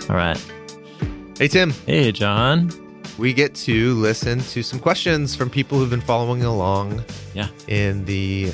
All right. Hey, Tim. Hey, John. We get to listen to some questions from people who've been following along in the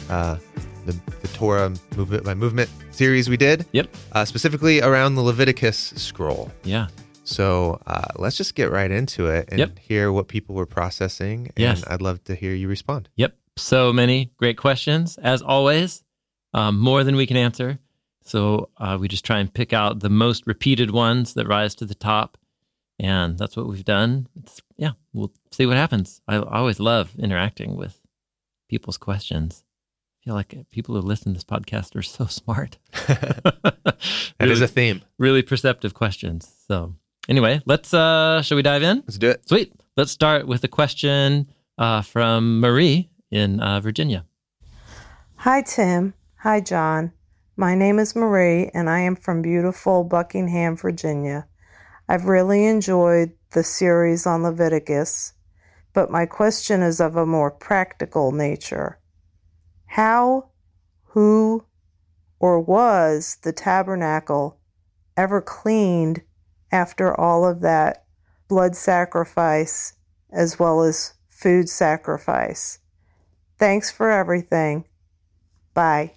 Torah movement by movement series we did. Yep. Specifically around the Leviticus scroll. Yeah. So let's just get right into it and hear what people were processing. And Yes. I'd love to hear you respond. Yep. So many great questions, as always, more than we can answer. So we just try and pick out the most repeated ones that rise to the top. And that's what we've done. We'll see what happens. I always love interacting with people's questions. I feel like people who listen to this podcast are so smart. That is a theme. Really perceptive questions. So anyway, shall we dive in? Let's do it. Sweet. Let's start with a question from Marie in Virginia. Hi, Tim. Hi, John. My name is Marie, and I am from beautiful Buckingham, Virginia. I've really enjoyed the series on Leviticus, but my question is of a more practical nature. How, who, or was the tabernacle ever cleaned after all of that blood sacrifice as well as food sacrifice? Thanks for everything. Bye.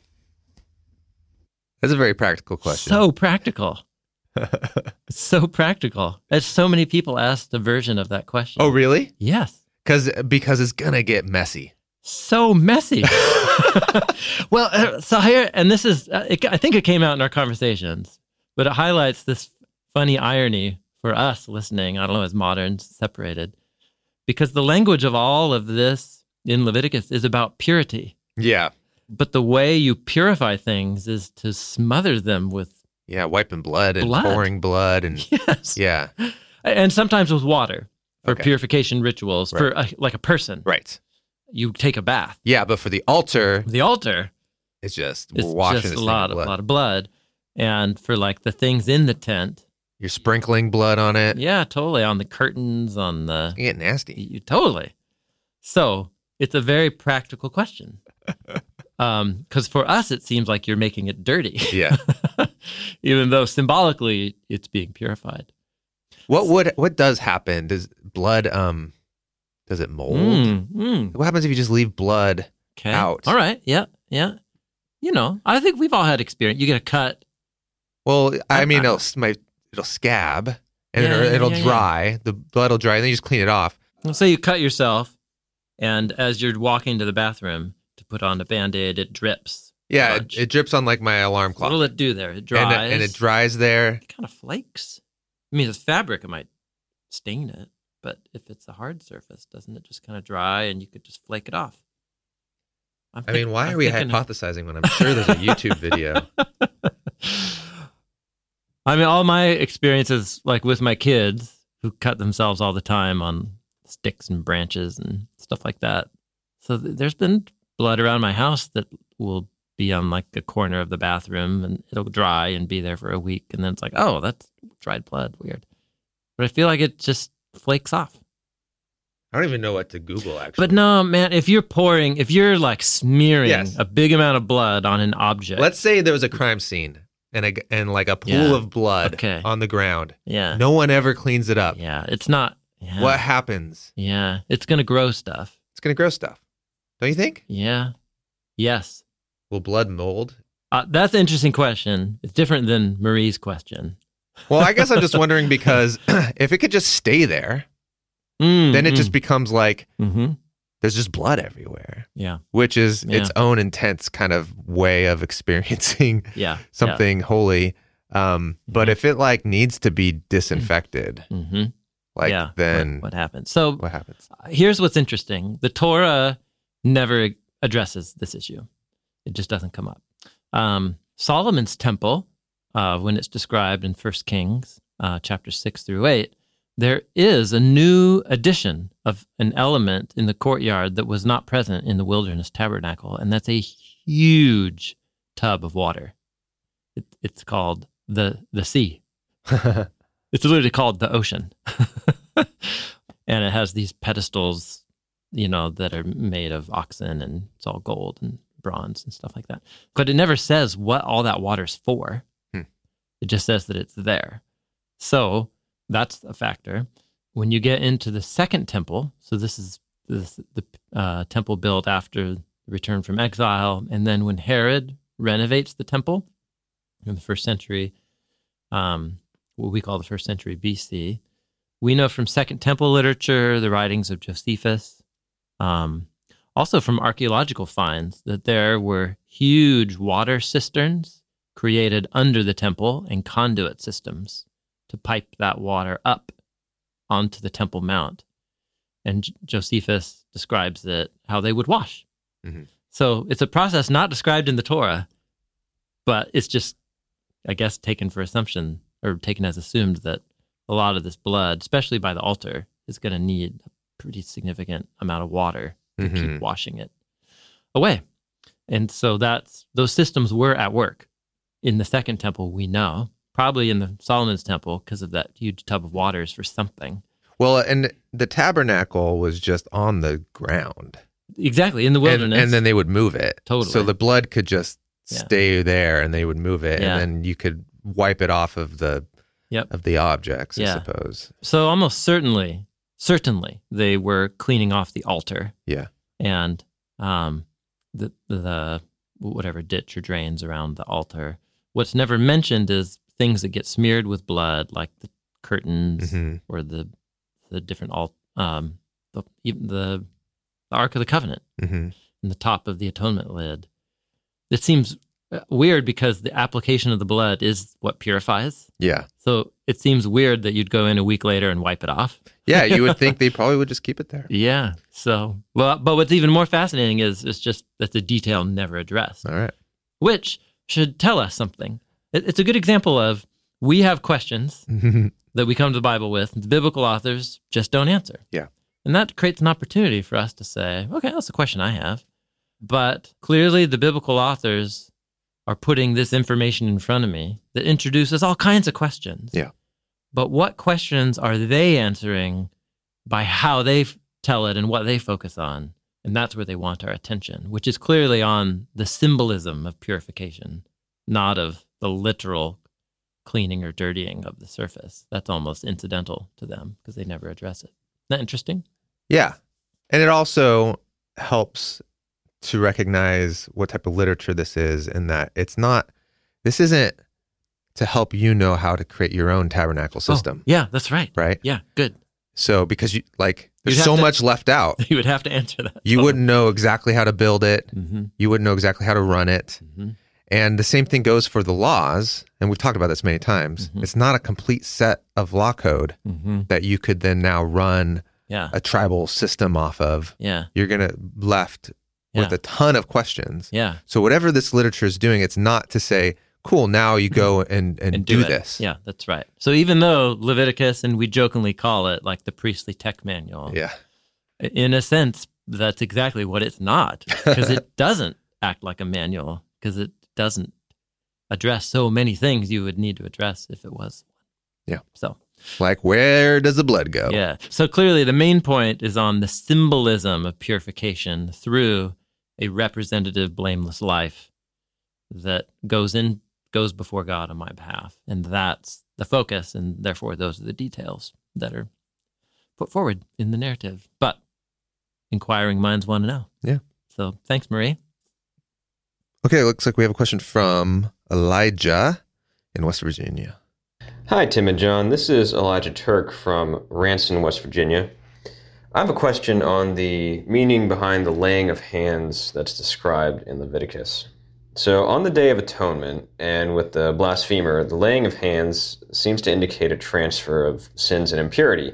That's a very practical question. So practical. So practical. As so many people asked a version of that question. Oh, really? Yes. Because it's going to get messy. So messy. Well, so here, and this is, I think it came out in our conversations, but it highlights this funny irony for us listening, I don't know, as moderns separated, because the language of all of this in Leviticus is about purity. Yeah. But the way you purify things is to smother them with wiping blood and pouring blood. And yes. Yeah. And sometimes with water for purification rituals, for like a person. Right. You take a bath. Yeah, but for the altar, it's just a lot of blood. And for like the things in the tent, you're sprinkling blood on it. Yeah, totally. On the curtains, on the... You get nasty. Totally. So it's a very practical question. Because for us, it seems like you're making it dirty. Yeah. Even though symbolically it's being purified. What does happen? Does blood does it mold? What happens if you just leave blood out? All right. Yeah. Yeah. You know, I think we've all had experience. You get a cut. Well, I mean, it'll scab and it'll dry. Yeah. The blood will dry, and then you just clean it off. Well, say you cut yourself, and as you're walking to the bathroom to put on a Band-Aid, it drips. Yeah, it drips on like my alarm clock. What'll it do there? It dries. And it dries there. It kind of flakes. I mean, it's fabric. It might stain it. But if it's a hard surface, doesn't it just kind of dry and you could just flake it off? Why are we hypothesizing when I'm sure there's a YouTube video? I mean, all my experiences, like with my kids who cut themselves all the time on sticks and branches and stuff like that. So there's been blood around my house that will be on like a corner of the bathroom, and it'll dry and be there for a week. And then it's like, oh, that's dried blood. Weird. But I feel like it just flakes off. I don't even know what to Google, actually. But no, man, if you're like smearing a big amount of blood on an object. Let's say there was a crime scene and like a pool of blood on the ground. Yeah. No one ever cleans it up. Yeah. It's not. Yeah. What happens? Yeah. It's going to grow stuff. It's going to grow stuff. Don't you think? Yeah. Yes. Will blood mold? That's an interesting question. It's different than Marie's question. Well, I guess I'm just wondering because if it could just stay there, then it just becomes like there's just blood everywhere. Yeah. Which is its own intense kind of way of experiencing something holy. But if it like needs to be disinfected, then what happens? So what happens? Here's what's interesting. The Torah never addresses this issue. It just doesn't come up. Solomon's temple, when it's described in 1 Kings, chapter 6 through 8, there is a new addition of an element in the courtyard that was not present in the wilderness tabernacle, and that's a huge tub of water. It's called the sea. It's literally called the ocean. And it has these pedestals, that are made of oxen, and it's all gold and bronze and stuff like that. But it never says what all that water's for. It just says that it's there. So that's a factor. When you get into the second temple, so this is the temple built after the return from exile, and then when Herod renovates the temple in the first century, what we call the first century BC, we know from Second Temple literature, the writings of Josephus, also from archaeological finds, that there were huge water cisterns created under the temple and conduit systems to pipe that water up onto the Temple Mount. And Josephus describes it, how they would wash. Mm-hmm. So it's a process not described in the Torah, but it's just, I guess, taken for assumption, or taken as assumed, that a lot of this blood, especially by the altar, is going to need a pretty significant amount of water to keep washing it away. And so those systems were at work in the second temple, we know, probably in the Solomon's temple, because of that huge tub of waters for something. Well, and the tabernacle was just on the ground. Exactly, in the wilderness. And then they would move it. Totally. So the blood could just stay there, and they would move it, and then you could wipe it off of the objects, I suppose. So almost certainly, they were cleaning off the altar. Yeah. And the whatever ditch or drains around the altar. What's never mentioned is things that get smeared with blood, like the curtains or the different even the Ark of the Covenant and the top of the atonement lid. It seems weird because the application of the blood is what purifies. Yeah. So it seems weird that you'd go in a week later and wipe it off. Yeah, you would think they probably would just keep it there. Yeah. So, but what's even more fascinating is just that the detail never addressed. All right. Which should tell us something. It's a good example of we have questions that we come to the Bible with, and the biblical authors just don't answer. Yeah. And that creates an opportunity for us to say, okay, that's a question I have. But clearly the biblical authors are putting this information in front of me that introduces all kinds of questions. Yeah. But what questions are they answering by how they tell it and what they focus on? And that's where they want our attention, which is clearly on the symbolism of purification, not of the literal cleaning or dirtying of the surface. That's almost incidental to them because they never address it. Isn't that interesting? Yeah. And it also helps to recognize what type of literature this is, and that this isn't to help you know how to create your own tabernacle system. Yeah, that's right. Right? Yeah, good. So because there's so much left out. You would have to answer that. You wouldn't know exactly how to build it. You wouldn't know exactly how to run it. And the same thing goes for the laws, and we've talked about this many times. It's not a complete set of law code that you could then now run a tribal system off of. Yeah. You're going to left with a ton of questions. Yeah. So whatever this literature is doing, it's not to say, cool, now you go and do this. Yeah, that's right. So even though Leviticus, and we jokingly call it like the priestly tech manual, in a sense, that's exactly what it's not, because it doesn't act like a manual, because it doesn't address so many things you would need to address if it was one. Yeah. So, like, where does the blood go? Yeah. So clearly the main point is on the symbolism of purification through a representative, blameless life that goes before God on my behalf. And that's the focus, and therefore those are the details that are put forward in the narrative. But inquiring minds want to know. Yeah. So thanks, Marie. Okay, looks like we have a question from Elijah in West Virginia. Hi, Tim and John. This is Elijah Turk from Ranson, West Virginia. I have a question on the meaning behind the laying of hands that's described in Leviticus. So on the Day of Atonement, and with the blasphemer, the laying of hands seems to indicate a transfer of sins and impurity.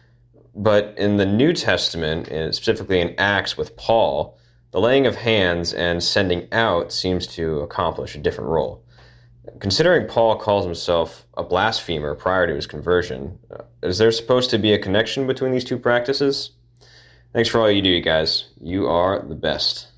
But in the New Testament, and specifically in Acts with Paul, the laying of hands and sending out seems to accomplish a different role. Considering Paul calls himself a blasphemer prior to his conversion, is there supposed to be a connection between these two practices? Thanks for all you do, you guys. You are the best.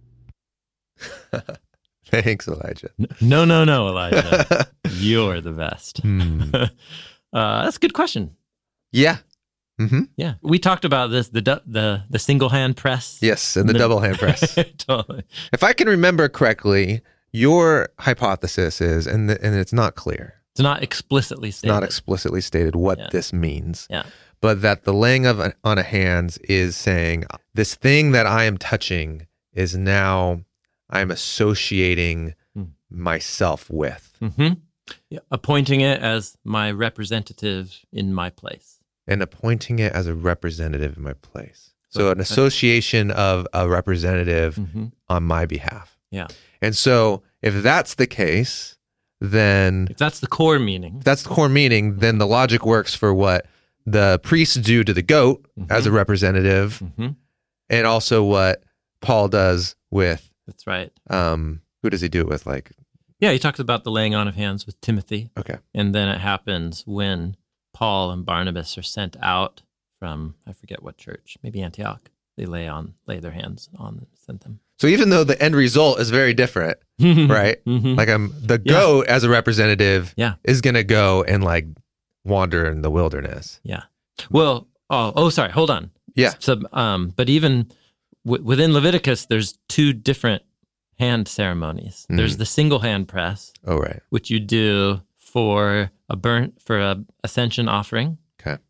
Thanks, Elijah. No, Elijah. You're the best. That's a good question. Yeah. Yeah. We talked about this, the single hand press. Yes, and the double hand press. Totally. If I can remember correctly, your hypothesis is, and it's not clear, It's not explicitly stated. It's not explicitly stated what Yeah. this means. Yeah. But that the laying on of hands is saying, this thing that I am touching is now I'm associating myself with. Mm-hmm. Yeah. Appointing it as my representative in my place. And appointing it as a representative in my place. So an association of a representative on my behalf. Yeah. And so if that's the case, then If that's the core meaning. then the logic works for what the priests do to the goat as a representative, and also what Paul does with, That's right. who does he do it with? Like, Yeah, he talks about the laying on of hands with Timothy. okay. And then it happens when Paul and Barnabas are sent out from, I forget what church, maybe Antioch. They lay their hands on them, sent them. So even though the end result is very different, right? Like the goat as a representative is going to go and like wander in the wilderness. Yeah. Well, sorry, hold on. Yeah. So, but even within Leviticus, there's two different hand ceremonies. There's the single hand press, Oh, right. which you do for a ascension offering, Okay.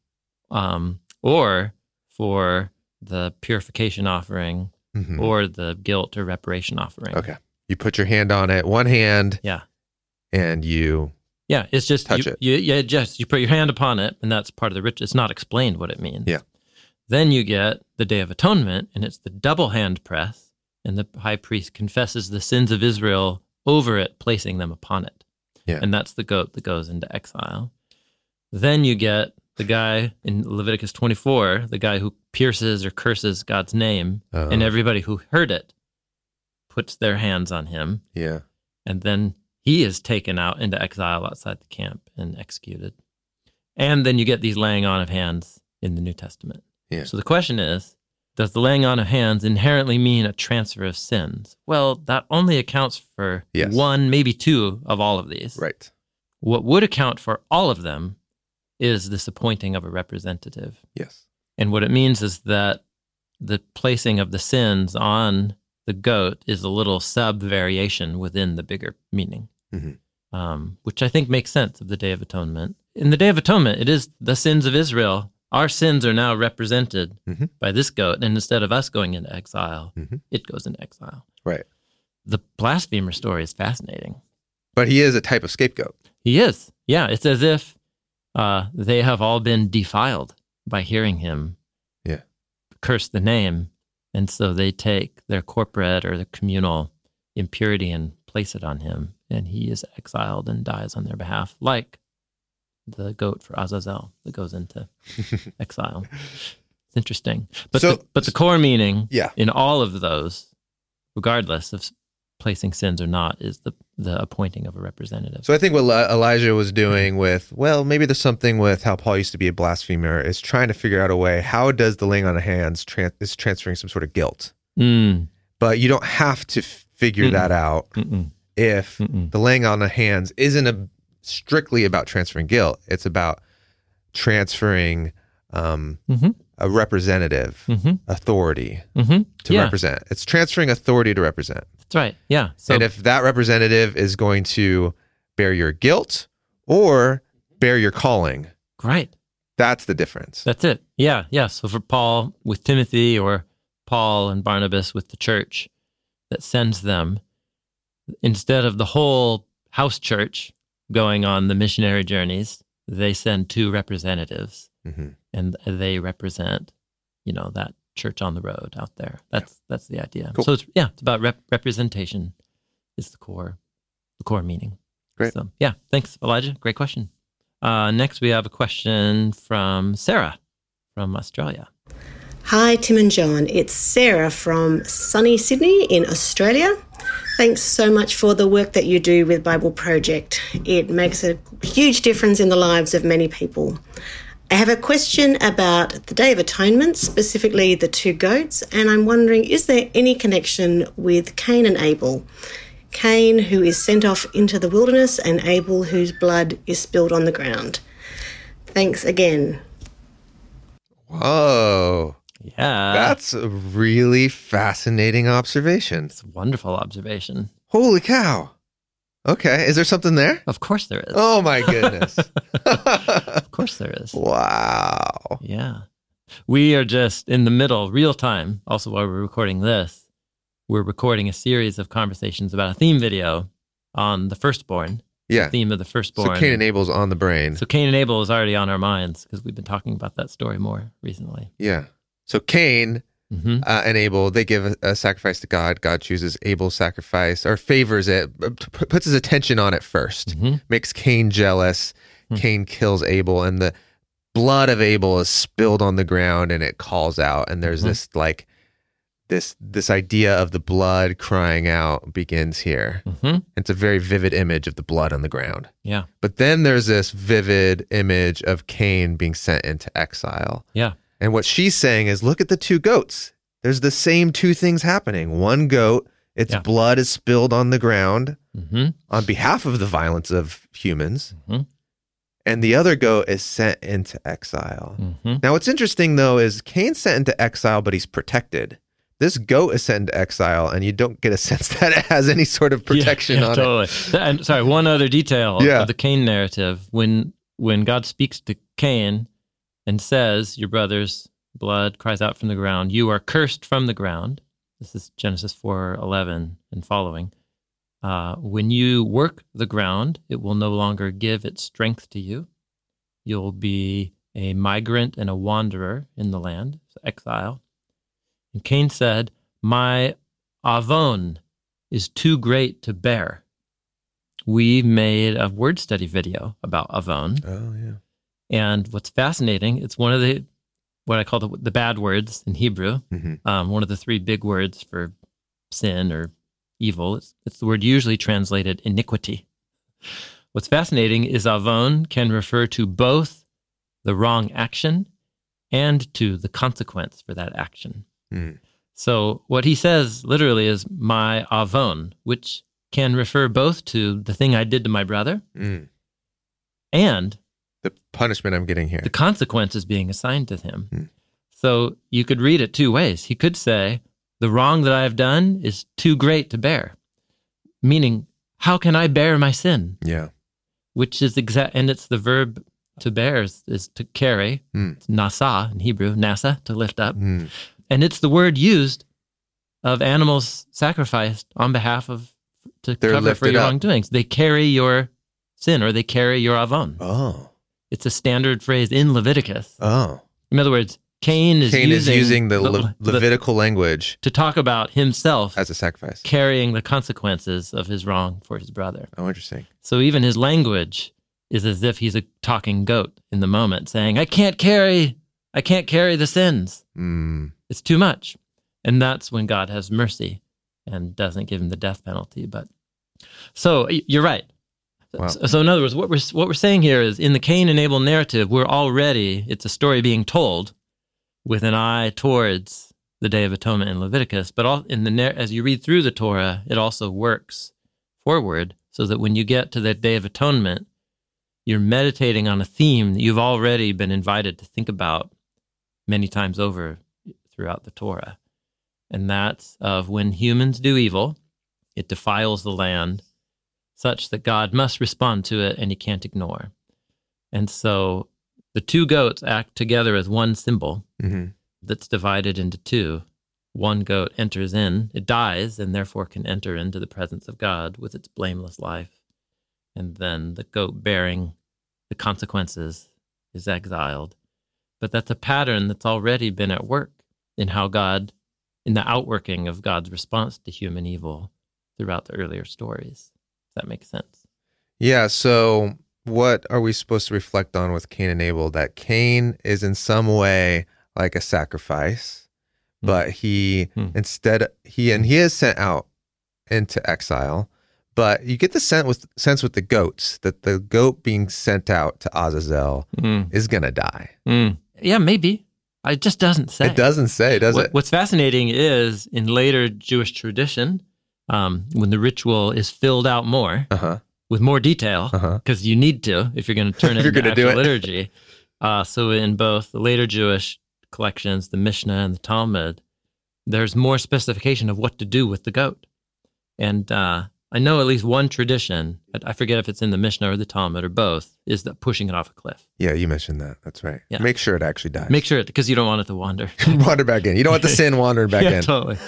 or for the purification offering, or the guilt or reparation offering. Okay. You put your hand on it, one hand, Yeah. and you Yeah, it's just touch it. You put your hand upon it, and that's part of the ritual. It's not explained what it means. Yeah. Then you get the Day of Atonement, and it's the double hand press, and the high priest confesses the sins of Israel over it, placing them upon it. Yeah. And that's the goat that goes into exile. Then you get the guy in Leviticus 24, the guy who pierces or curses God's name, and everybody who heard it puts their hands on him. Yeah. And then he is taken out into exile outside the camp and executed. And then you get these laying on of hands in the New Testament. Yeah. So the question is, does the laying on of hands inherently mean a transfer of sins? Well, that only accounts for one, maybe two of all of these. Right. What would account for all of them is this appointing of a representative. Yes. And what it means is that the placing of the sins on the goat is a little sub-variation within the bigger meaning, which I think makes sense of the Day of Atonement. In the Day of Atonement, it is the sins of Israel. Our sins are now represented by this goat, and instead of us going into exile, it goes into exile. Right. The blasphemer story is fascinating. But he is a type of scapegoat. He is. Yeah, it's as if they have all been defiled by hearing him curse the name, and so they take their corporate or the communal impurity and place it on him, and he is exiled and dies on their behalf, like the goat for Azazel that goes into exile. It's interesting. But the core meaning in all of those, regardless of placing sins or not, is the appointing of a representative. So I think what Elijah was doing with, well, maybe there's something with how Paul used to be a blasphemer, is trying to figure out a way, how does the laying on of hands is transferring some sort of guilt? But you don't have to figure that out if the laying on of hands isn't strictly about transferring guilt. It's about transferring a representative authority to represent. It's transferring authority to represent. That's right. Yeah. So, and if that representative is going to bear your guilt or bear your calling, right, that's the difference. That's it. Yeah. Yeah. So for Paul with Timothy, or Paul and Barnabas with the church that sends them, instead of the whole house church going on the missionary journeys, they send two representatives, and they represent, that church on the road out there. That's the idea. Cool. So it's about representation is the core meaning. Great. So thanks, Elijah. Great question. Next, we have a question from Sarah from Australia. Hi, Tim and John. It's Sarah from sunny Sydney in Australia. Thanks so much for the work that you do with Bible Project. It makes a huge difference in the lives of many people. I have a question about the Day of Atonement, specifically the two goats, and I'm wondering, is there any connection with Cain and Abel? Cain, who is sent off into the wilderness, and Abel, whose blood is spilled on the ground. Thanks again. Whoa. Yeah. That's a really fascinating observation. It's a wonderful observation. Holy cow. Okay. Is there something there? Of course there is. Oh, my goodness. Of course there is. Wow. Yeah. We are just in the middle, real time. Also, while we're recording this, we're recording a series of conversations about a theme video on the firstborn. Yeah. The theme of the firstborn. So Cain and Abel's on the brain. So Cain and Abel is already on our minds because we've been talking about that story more recently. Yeah. So Cain and Abel, they give a sacrifice to God. God chooses Abel's sacrifice or favors it, puts his attention on it first, makes Cain jealous. Cain kills Abel, and the blood of Abel is spilled on the ground, and it calls out. And there's this like this idea of the blood crying out begins here. It's a very vivid image of the blood on the ground. Yeah. But then there's this vivid image of Cain being sent into exile. Yeah. And what she's saying is, look at the two goats. There's the same two things happening. One goat, its blood is spilled on the ground on behalf of the violence of humans. And the other goat is sent into exile. Now, what's interesting, though, is Cain's sent into exile, but he's protected. This goat is sent into exile, and you don't get a sense that it has any sort of protection on it. And sorry, one other detail of the Cain narrative. When God speaks to Cain and says, your brother's blood cries out from the ground, you are cursed from the ground. This is Genesis 4:11 and following. When you work the ground, it will no longer give its strength to you. You'll be a migrant and a wanderer in the land, so exile. And Cain said, my avon is too great to bear. We made a word study video about avon. Oh, yeah. And what's fascinating, it's one of what I call the bad words in Hebrew, one of the three big words for sin or evil. It's the word usually translated iniquity. What's fascinating is avon can refer to both the wrong action and to the consequence for that action. So what he says literally is my avon, which can refer both to the thing I did to my brother and the punishment I'm getting here. The consequence is being assigned to him. So you could read it two ways. He could say, the wrong that I have done is too great to bear. Meaning, how can I bear my sin? Yeah. Which is and it's the verb to bear is to carry. It's nasa in Hebrew, nasa, to lift up. And it's the word used of animals sacrificed on behalf of, to cover for your wrongdoings. They carry your sin, or they carry your avon. Oh. It's a standard phrase in Leviticus. Oh. In other words, Cain is using the Levitical language to talk about himself as a sacrifice, carrying the consequences of his wrong for his brother. Oh, interesting. So even his language is as if he's a talking goat in the moment, saying, I can't carry the sins. It's too much. And that's when God has mercy and doesn't give him the death penalty. But so you're right. Wow. So in other words, what we're saying here is in the Cain and Abel narrative, it's a story being told with an eye towards the Day of Atonement in Leviticus. But as you read through the Torah, it also works forward so that when you get to that Day of Atonement, you're meditating on a theme that you've already been invited to think about many times over throughout the Torah. And that's of when humans do evil, it defiles the land such that God must respond to it and he can't ignore. And so the two goats act together as one symbol that's divided into two. One goat enters in, it dies, and therefore can enter into the presence of God with its blameless life. And then the goat bearing the consequences is exiled. But that's a pattern that's already been at work in the outworking of God's response to human evil throughout the earlier stories. Does that make sense? Yeah, so what are we supposed to reflect on with Cain and Abel? That Cain is in some way like a sacrifice, but he is sent out into exile. But you get the sense with the goats that the goat being sent out to Azazel is going to die. Yeah, maybe. It just doesn't say. It doesn't say, does it? What's fascinating is in later Jewish tradition, when the ritual is filled out more with more detail, because you need to if you're going to turn it into actual liturgy. So in both the later Jewish collections, the Mishnah and the Talmud, there's more specification of what to do with the goat. And I know at least one tradition, I forget if it's in the Mishnah or the Talmud or both, is that pushing it off a cliff. Yeah, you mentioned that. That's right. Yeah. Make sure it actually dies. Make sure because you don't want it to wander. Wander back in. You don't want the sin wandering back in. Totally.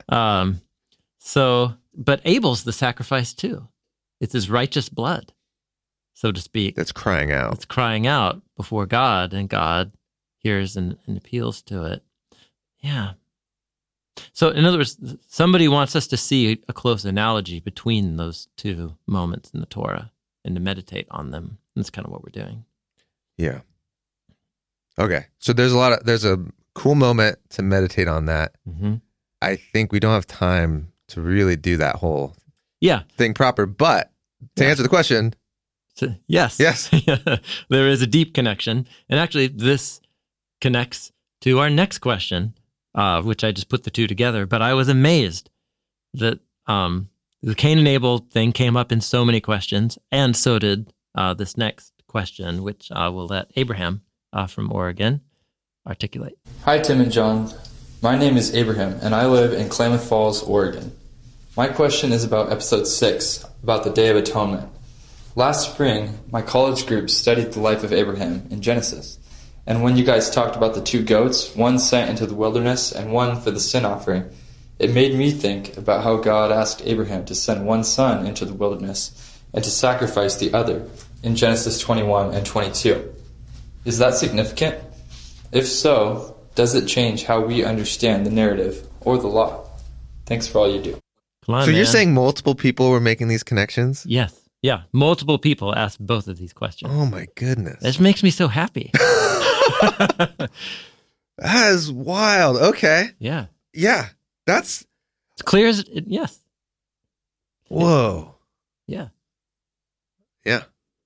But Abel's the sacrifice too. It's his righteous blood, so to speak. That's crying out. It's crying out before God, and God hears and appeals to it. Yeah. So, in other words, somebody wants us to see a close analogy between those two moments in the Torah and to meditate on them. And that's kind of what we're doing. Yeah. Okay. So there's a cool moment to meditate on that. Mm-hmm. I think we don't have time to really do that whole thing proper. But to answer the question, yes. There is a deep connection. And actually, this connects to our next question, which I just put the two together. But I was amazed that the Cain and Abel thing came up in so many questions, and so did this next question, which we'll let Abraham from Oregon articulate. Hi, Tim and John. My name is Abraham, and I live in Klamath Falls, Oregon. My question is about episode 6, about the Day of Atonement. Last spring, my college group studied the life of Abraham in Genesis. And when you guys talked about the 2 goats, one sent into the wilderness and one for the sin offering, it made me think about how God asked Abraham to send one son into the wilderness and to sacrifice the other in Genesis 21 and 22. Is that significant? If so, does it change how we understand the narrative or the law? Thanks for all you do. Come on, so you're saying multiple people were making these connections? Yes. Yeah. Multiple people asked both of these questions. Oh my goodness. This makes me so happy. That is wild. Okay. Yeah. Yeah. That's it's clear as yes. Whoa. Yeah. Yeah.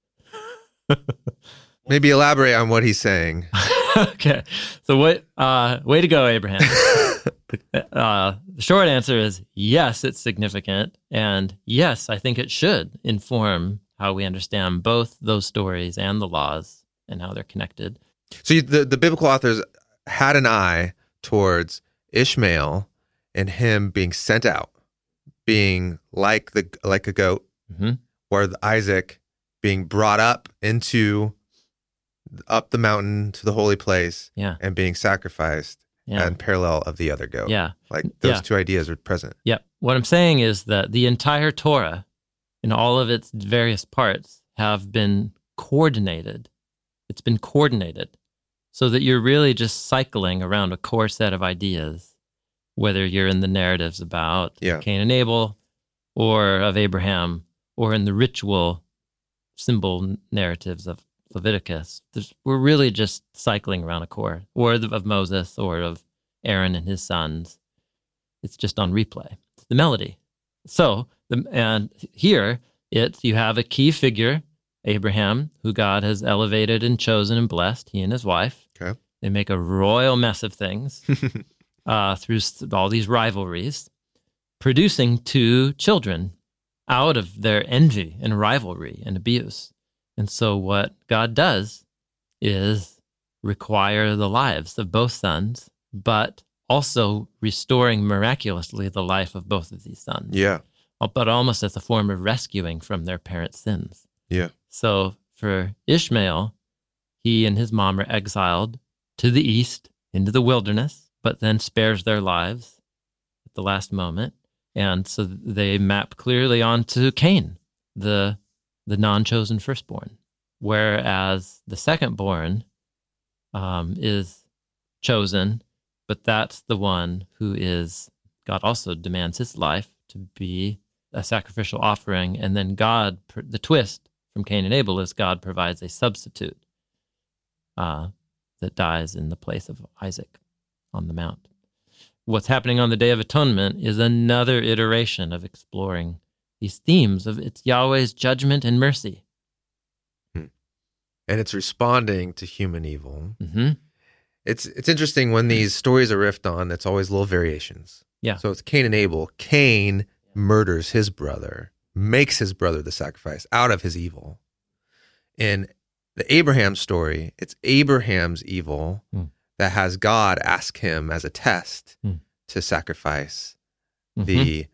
Maybe elaborate on what he's saying. Okay. So what way to go, Abraham. The short answer is yes, it's significant. And yes, I think it should inform how we understand both those stories and the laws and how they're connected. So the biblical authors had an eye towards Ishmael and him being sent out, being like a goat, mm-hmm. or Isaac being brought up the mountain to the holy place, and being sacrificed, and parallel of the other goat. Yeah. Like those two ideas are present. Yeah. What I'm saying is that the entire Torah in all of its various parts have been coordinated. It's been coordinated so that you're really just cycling around a core set of ideas, whether you're in the narratives about Cain and Abel or of Abraham or in the ritual symbol narratives of Leviticus. We're really just cycling around a core, or of Moses or of Aaron and his sons. It's just on replay. It's the melody. So, and here you have a key figure, Abraham, who God has elevated and chosen and blessed, he and his wife. Okay. They make a royal mess of things through all these rivalries, producing 2 children out of their envy and rivalry and abuse. And so what God does is require the lives of both sons, but also restoring miraculously the life of both of these sons. Yeah. But almost as a form of rescuing from their parents' sins. Yeah. So for Ishmael, he and his mom are exiled to the east into the wilderness, but then spares their lives at the last moment. And so they map clearly onto Cain, the non-chosen firstborn, whereas the secondborn is chosen, but that's the one who is, God also demands his life to be a sacrificial offering, and then God, the twist from Cain and Abel is God provides a substitute that dies in the place of Isaac on the mount. What's happening on the Day of Atonement is another iteration of exploring these themes of it's Yahweh's judgment and mercy. And it's responding to human evil. Mm-hmm. It's interesting when these stories are riffed on, it's always little variations. Yeah. So it's Cain and Abel. Cain murders his brother, makes his brother the sacrifice out of his evil. In the Abraham story, it's Abraham's evil that has God ask him as a test to sacrifice the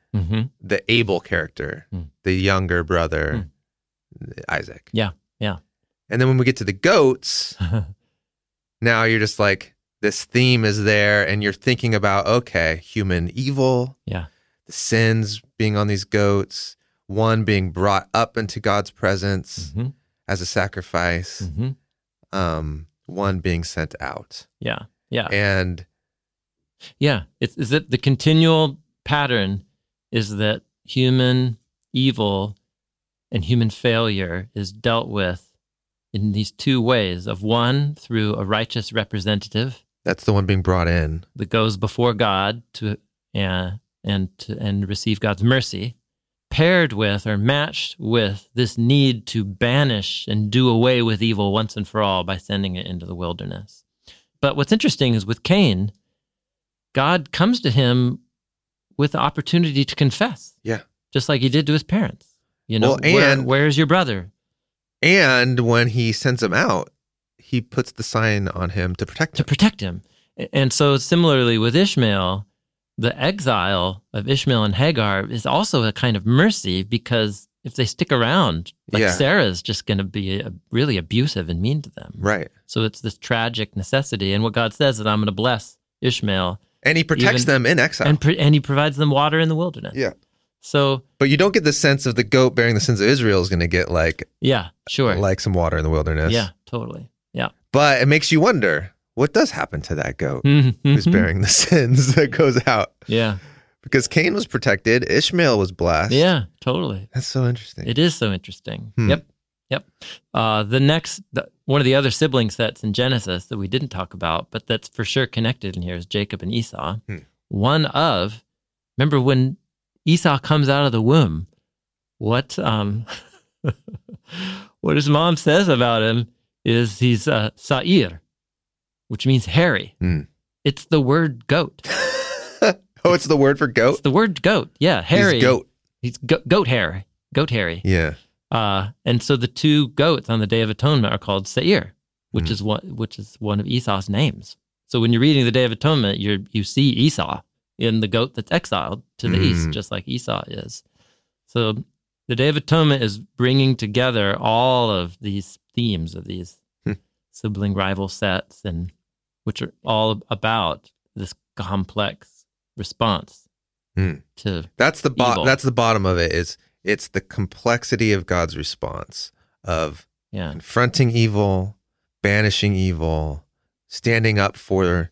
the Abel character, the younger brother, Isaac. Yeah. And then when we get to the goats, now you're just like, this theme is there, and you're thinking about, okay, human evil, the sins being on these goats, one being brought up into God's presence as a sacrifice, one being sent out. Yeah. And is that the continual pattern is that human evil and human failure is dealt with in these two ways: of one, through a righteous representative. That's the one being brought in that goes before God to receive God's mercy, paired with or matched with this need to banish and do away with evil once and for all by sending it into the wilderness. But what's interesting is with Cain, God comes to him with the opportunity to confess. Yeah. Just like he did to his parents. Where's your brother? And when he sends him out, he puts the sign on him to protect him. And so similarly with Ishmael, the exile of Ishmael and Hagar is also a kind of mercy, because if they stick around, Sarah's just going to be really abusive and mean to them. Right. So it's this tragic necessity. And what God says is, I'm going to bless Ishmael. And he protects them in exile. And he provides them water in the wilderness. Yeah. So, but you don't get the sense of the goat bearing the sins of Israel is going to get like some water in the wilderness. Yeah, totally. Yeah. But it makes you wonder, what does happen to that goat who's bearing the sins that goes out? Yeah. Because Cain was protected, Ishmael was blessed. Yeah, totally. That's so interesting. It is so interesting. Yep. One of the other sibling sets in Genesis that we didn't talk about, but that's for sure connected in here, is Jacob and Esau. Remember when Esau comes out of the womb, what his mom says about him is he's Sa'ir, which means hairy. It's the word goat. Oh, it's the word for goat? It's the word goat. Yeah, hairy. He's goat. He's goat hair. Goat hairy. Yeah. And so the two goats on the Day of Atonement are called Seir, which is one of Esau's names. So when you're reading the Day of Atonement, you see Esau in the goat that's exiled to the east, just like Esau is. So the Day of Atonement is bringing together all of these themes of these sibling rival sets, and which are all about this complex response to that's the evil. That's the bottom of it. It's the complexity of God's response of confronting evil, banishing evil, standing up for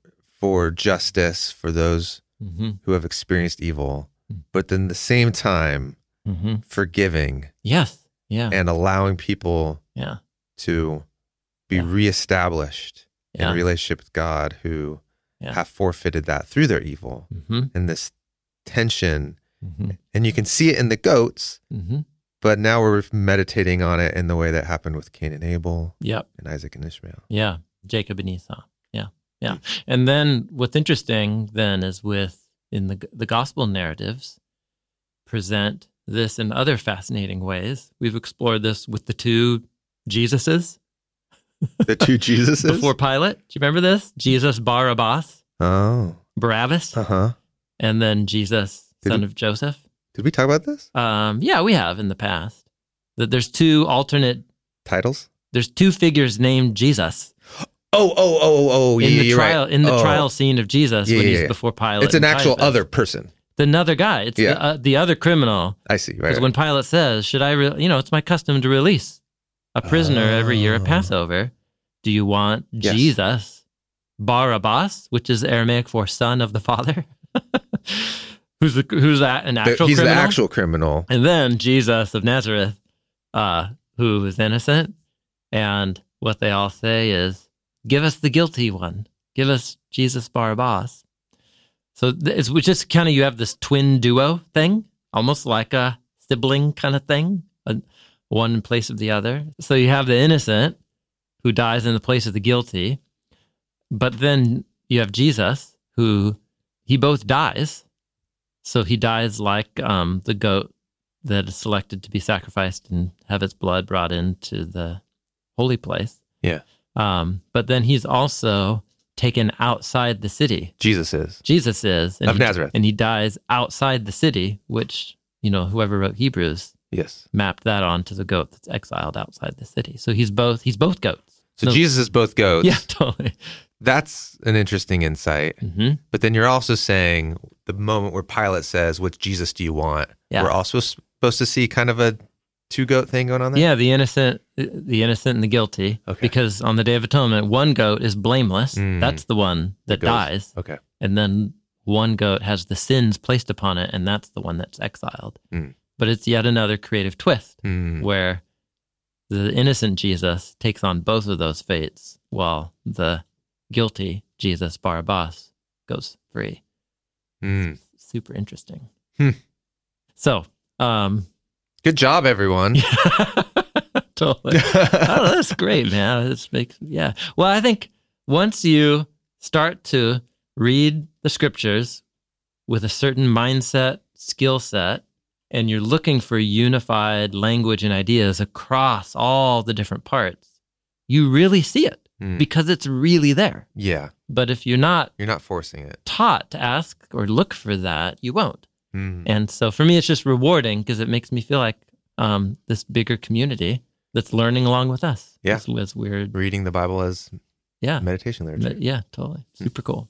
justice for those who have experienced evil, but then at the same time forgiving. Yes. Yeah. And allowing people to be reestablished in a relationship with God who have forfeited that through their evil. And this tension, and you can see it in the goats, but now we're meditating on it in the way that happened with Cain and Abel, and Isaac and Ishmael. Yeah, Jacob and Esau. Yeah. And then what's interesting then is in the gospel narratives present this in other fascinating ways. We've explored this with the two Jesuses. The two Jesuses? Before Pilate. Do you remember this? Jesus Barabbas. Oh. Barabbas. And then Jesus, son of Joseph. Did we talk about this? Yeah, we have in the past. That there's two alternate titles. There's two figures named Jesus. Oh! In the trial, in the trial scene of Jesus when he's before Pilate. It's an actual other person. Another guy. It's the other criminal. I see. Right. Because when Pilate says, "Should I? It's my custom to release a prisoner every year at Passover. Do you want Jesus Barabbas, which is Aramaic for son of the Father?" Who's an actual criminal? He's the actual criminal. And then Jesus of Nazareth, who is innocent. And what they all say is, give us the guilty one. Give us Jesus Barabbas. So it's just kind of, you have this twin duo thing, almost like a sibling kind of thing, one in place of the other. So you have the innocent who dies in the place of the guilty. But then you have Jesus, who he both dies. So he dies like the goat that is selected to be sacrificed and have its blood brought into the holy place. Yeah. But then he's also taken outside the city. Jesus is. And of Nazareth. And he dies outside the city, which, whoever wrote Hebrews mapped that onto the goat that's exiled outside the city. So he's both goats. So Jesus is both goats. Yeah, totally. That's an interesting insight. Mm-hmm. But then you're also saying the moment where Pilate says, "Which Jesus do you want?" Yeah. We're also supposed to see kind of a two-goat thing going on there? Yeah, the innocent and the guilty. Okay. Because on the Day of Atonement, one goat is blameless. That's the one that dies. Okay. And then one goat has the sins placed upon it, and that's the one that's exiled. But it's yet another creative twist where the innocent Jesus takes on both of those fates while the guilty Jesus, Barabbas, goes free. Super interesting. So, good job, everyone. Totally. Oh, that's great, man. Well, I think once you start to read the scriptures with a certain mindset, skill set, and you're looking for unified language and ideas across all the different parts, you really see it because it's really there. Yeah. But if you're not forcing it, taught to ask or look for that, you won't. And so for me, it's just rewarding because it makes me feel like this bigger community that's learning along with us. Yeah. As we're reading the Bible as meditation literature. Yeah, totally. Super cool.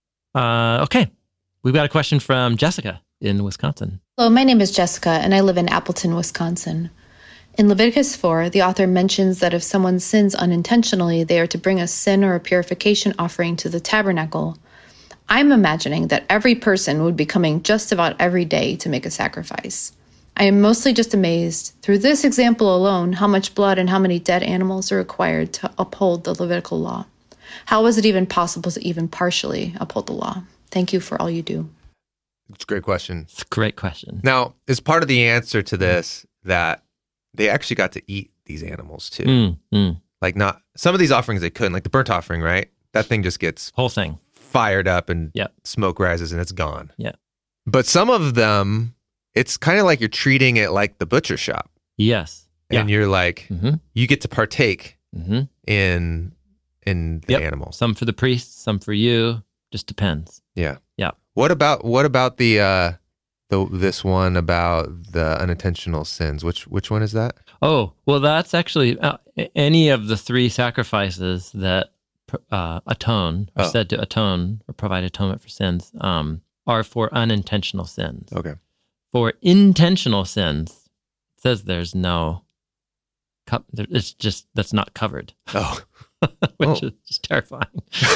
Okay. We've got a question from Jessica in Wisconsin. Hello, my name is Jessica, and I live in Appleton, Wisconsin. In Leviticus 4, the author mentions that if someone sins unintentionally, they are to bring a sin or a purification offering to the tabernacle. I'm imagining that every person would be coming just about every day to make a sacrifice. I am mostly just amazed, through this example alone, how much blood and how many dead animals are required to uphold the Levitical law. How was it even possible to even partially uphold the law? Thank you for all you do. It's a great question. It's a great question. Now, is part of the answer to this that they actually got to eat these animals too? Like not some of these offerings they couldn't, like the burnt offering, right? That thing just gets whole thing fired up and smoke rises and it's gone. Yeah. But some of them, it's kind of like you're treating it like the butcher shop. Yes. And you're like, you get to partake in the animal. Some for the priest, some for you. Just depends. Yeah. Yeah. What about the this one about the unintentional sins? Which one is that? Oh, well, that's actually any of the three sacrifices that atone, or said to atone or provide atonement for sins, are for unintentional sins. Okay. For intentional sins, it says there's no, it's just, that's not covered. Oh. Which is just terrifying.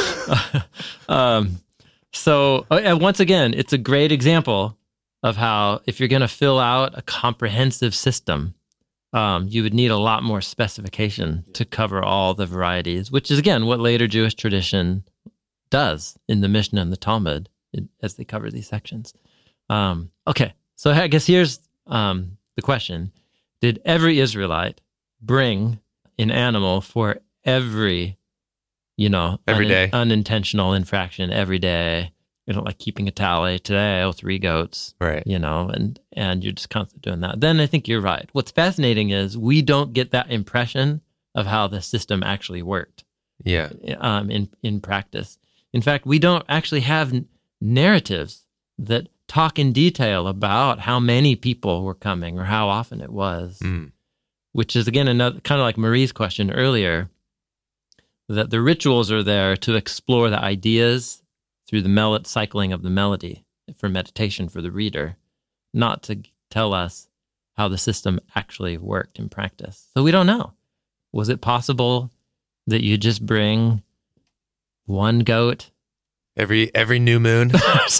So once again, it's a great example of how if you're going to fill out a comprehensive system, you would need a lot more specification to cover all the varieties, which is, again, what later Jewish tradition does in the Mishnah and the Talmud as they cover these sections. Okay, so I guess here's the question. Did every Israelite bring an animal for every day unintentional infraction every day? Like keeping a tally today, 3 goats, right? And you're just constantly doing that. Then I think you're right. What's fascinating is we don't get that impression of how the system actually worked. Yeah. In practice, in fact, we don't actually have narratives that talk in detail about how many people were coming or how often it was. Which is, again, another kind of like Marie's question earlier, that the rituals are there to explore the ideas through the cycling of the melody for meditation for the reader, not to tell us how the system actually worked in practice. So we don't know. Was it possible that you just bring one goat every new moon?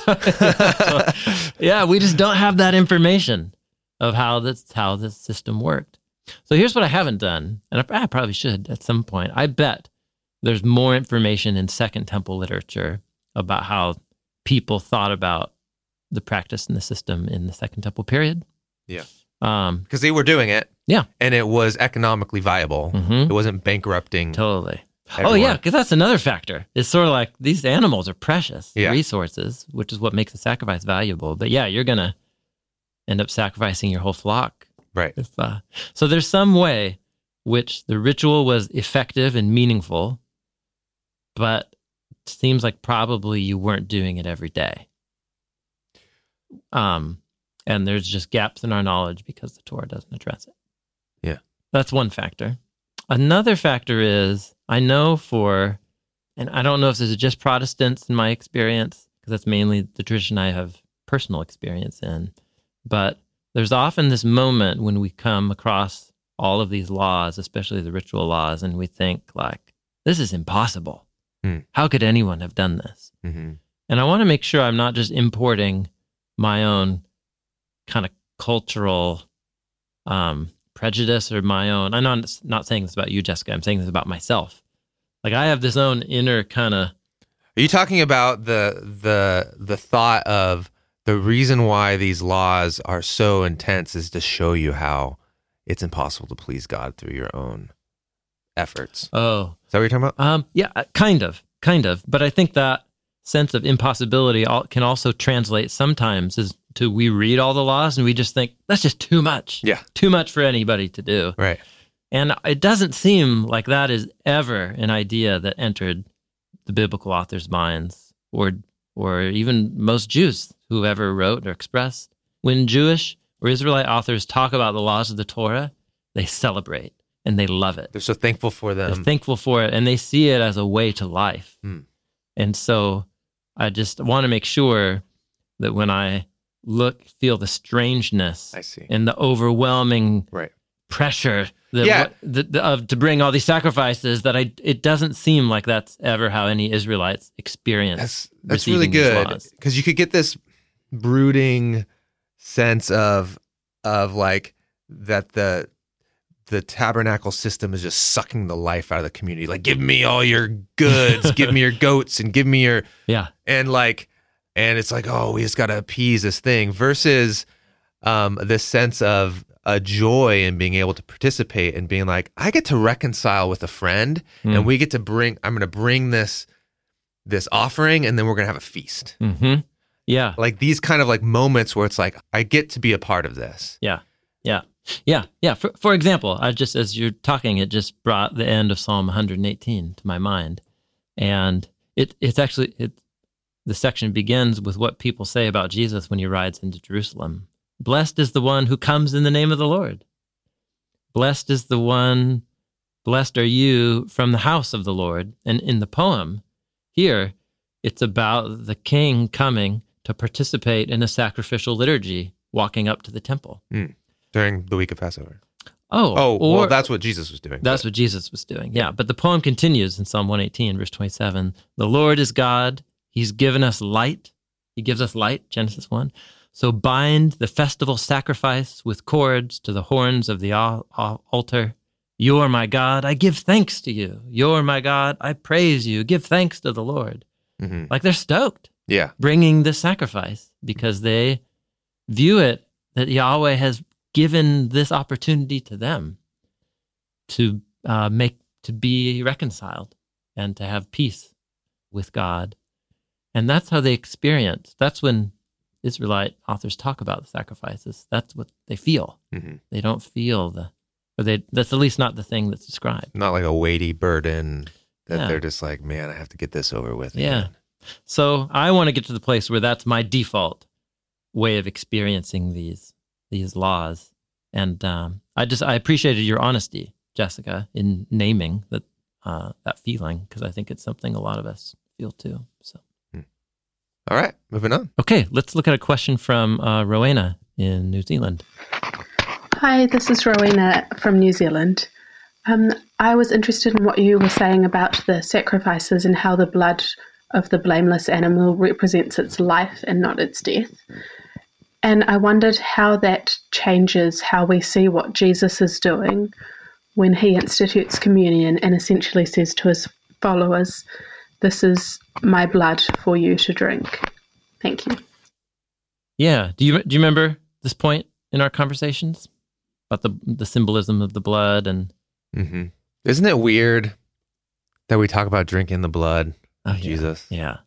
Yeah, we just don't have that information of how this system worked. So here's what I haven't done, and I probably should at some point. I bet there's more information in Second Temple literature about how people thought about the practice and the system in the Second Temple period. Yeah. Because they were doing it. Yeah. And it was economically viable. It wasn't bankrupting. Totally. Everyone. Oh, yeah, because that's another factor. It's sort of like these animals are precious resources, which is what makes a sacrifice valuable. But yeah, you're going to end up sacrificing your whole flock. Right. So there's some way which the ritual was effective and meaningful, but seems like probably you weren't doing it every day. And there's just gaps in our knowledge because the Torah doesn't address it. Yeah. That's one factor. Another factor is, I know and I don't know if this is just Protestants in my experience, because that's mainly the tradition I have personal experience in, but there's often this moment when we come across all of these laws, especially the ritual laws, and we think like, this is impossible. How could anyone have done this? Mm-hmm. And I want to make sure I'm not just importing my own kind of cultural prejudice or my own. I'm not saying this about you, Jessica. I'm saying this about myself. Like I have this own inner kind of. Are you talking about the thought of the reason why these laws are so intense is to show you how it's impossible to please God through your own efforts? Oh, is that what you're talking about? Yeah, kind of. But I think that sense of impossibility can also translate sometimes as to we read all the laws and we just think that's just too much. Yeah, too much for anybody to do. Right. And it doesn't seem like that is ever an idea that entered the biblical authors' minds, or even most Jews who ever wrote or expressed. When Jewish or Israelite authors talk about the laws of the Torah, they celebrate and they love it. They're so thankful for them. They're thankful for it, and they see it as a way to life. And so I just want to make sure that when I feel the strangeness and the overwhelming pressure to bring all these sacrifices, that it doesn't seem like that's ever how any Israelites experience. That's really good, because you could get this brooding sense of like that the tabernacle system is just sucking the life out of the community. Like, give me all your goods, give me your goats, and give me your and it's like, oh, we just got to appease this thing, versus this sense of a joy in being able to participate and being like, I get to reconcile with a friend, and we get to I'm going to bring this offering, and then we're going to have a feast. Mm-hmm. Yeah. Like these kind of like moments where it's like, I get to be a part of this. Yeah. For example, as you're talking, it just brought the end of Psalm 118 to my mind. And it's actually, the section begins with what people say about Jesus when he rides into Jerusalem. Blessed is the one who comes in the name of the Lord. Blessed are you from the house of the Lord. And in the poem here, it's about the king coming to participate in a sacrificial liturgy, walking up to the temple. During the week of Passover. Well, that's what Jesus was doing. That's what Jesus was doing, yeah. But the poem continues in Psalm 118, verse 27. The Lord is God. He's given us light. He gives us light, Genesis 1. So bind the festival sacrifice with cords to the horns of the altar. You're my God. I give thanks to you. You're my God. I praise you. Give thanks to the Lord. Mm-hmm. Like they're stoked. Yeah. Bringing this sacrifice because they view it that Yahweh has given this opportunity to them to be reconciled and to have peace with God. And that's how they experience. That's when Israelite authors talk about the sacrifices. That's what they feel. Mm-hmm. They don't feel that's at least not the thing that's described. Not like a weighty burden that they're just like, man, I have to get this over with. Yeah. Again. So I want to get to the place where that's my default way of experiencing these laws. And I appreciated your honesty, Jessica, in naming that feeling, because I think it's something a lot of us feel too. So. All right, moving on. Okay, let's look at a question from Rowena in New Zealand. Hi, this is Rowena from New Zealand. I was interested in what you were saying about the sacrifices and how the blood of the blameless animal represents its life and not its death. And I wondered how that changes how we see what Jesus is doing when he institutes communion and essentially says to his followers, this is my blood for you to drink. Thank you. Yeah. Do you remember this point in our conversations about the symbolism of the blood? And mm-hmm. Isn't it weird that we talk about drinking the blood of Jesus? Yeah.